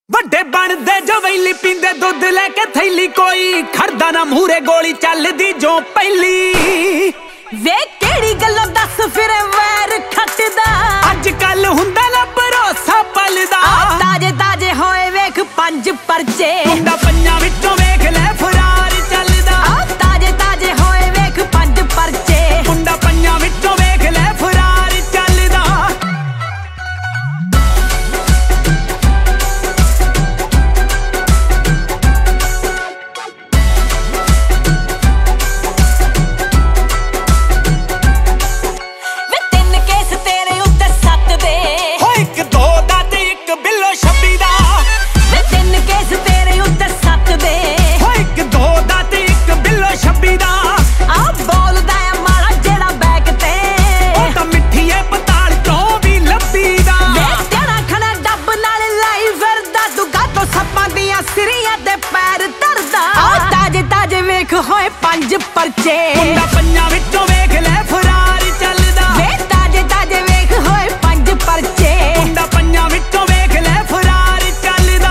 ਵੱਡੇ ਬਣਦੇ ਜੋ ਵੈਲੀ ਪੀਂਦੇ ਦੁੱਧ ਲੈ ਕੇ ਥੈਲੀ ਕੋਈ ਖੜਦਾ ਨਾ ਮੂਰੇ ਗੋਲੀ ਚੱਲਦੀ ਜੋ ਪਹਿਲੀ ਵੇ ਕਿਹੜੀ ਗੱਲੋਂ ਦੱਸ ਫਿਰ ਵੈਰ ਖੱਟਦਾ ਅੱਜ ਕੱਲ ਹੁੰਦਾ ਨਾ ਭਰੋਸਾ ਪਲਦਾ ਤਾਜੇ ਤਾਜੇ ਹੋਏ ਵੇਖ 5 ਪਰਚੇ ਮੁੰਡਾ ਪੰਜਾਂ ਵਿੱਚੋਂ ਵੇਖ ਲੈ ਫਰਾਰ ਚੱਲਦਾ ਤਾਜੇ ਤਾਜੇ ਹੋਏ ਵੇਖ 5 ਪਰਚੇ ਮੁੰਡਾ ਪੰਜਾਂ ਵਿੱਚੋਂ ਵੇਖ ਲੈ ਫਰਾਰ ਚੱਲਦਾ ਹੋਏ 5 ਪਰਚੇ ਮੁੰਡਾ ਪੰਜਾਂ ਵਿੱਚੋਂ ਵੇਖ ਲੈ ਫਰਾਰ ਚੱਲਦਾ ਵੇ ਤਾਜੇ ਤਾਜੇ ਵੇਖ ਹੋਏ 5 ਪਰਚੇ ਮੁੰਡਾ ਪੰਜਾਂ ਵਿੱਚੋਂ ਵੇਖ ਲੈ ਫਰਾਰ ਚੱਲਦਾ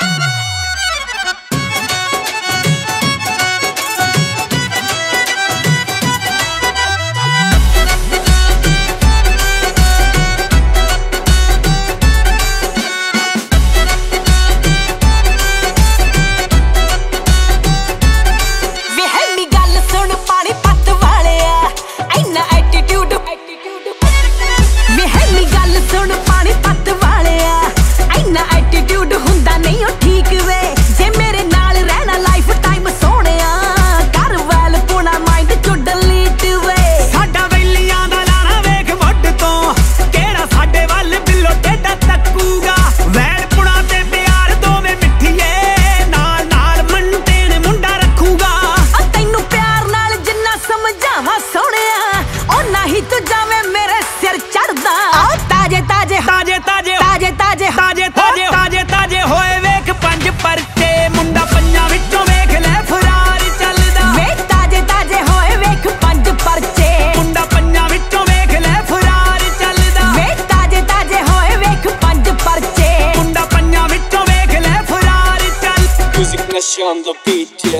ਤਾਜੇ ਹੋਏ ਵੇਖ 5 ਪਰਚੇ ਮੁੰਡਾ ਪੰਜਾਂ ਵਿੱਚੋਂ ਵੇਖ ਲੈ ਫਰਾਰ ਚੱਲਦਾ ਵੇ ਤਾਜੇ ਤਾਜੇ ਹੋਏ ਵੇਖ 5 ਪਰਚੇ ਮੁੰਡਾ ਪੰਜਾਂ ਵਿੱਚੋਂ ਵੇਖ ਲੈ ਫਰਾਰ ਚੱਲਦਾ ਵੇ ਤਾਜੇ ਤਾਜੇ ਹੋਏ ਵੇਖ 5 ਪਰਚੇ ਮੁੰਡਾ ਪੰਜਾਂ ਵਿੱਚੋਂ ਵੇਖ ਲੈ ਫਰਾਰ ਚੱਲ Music Nation on the beat.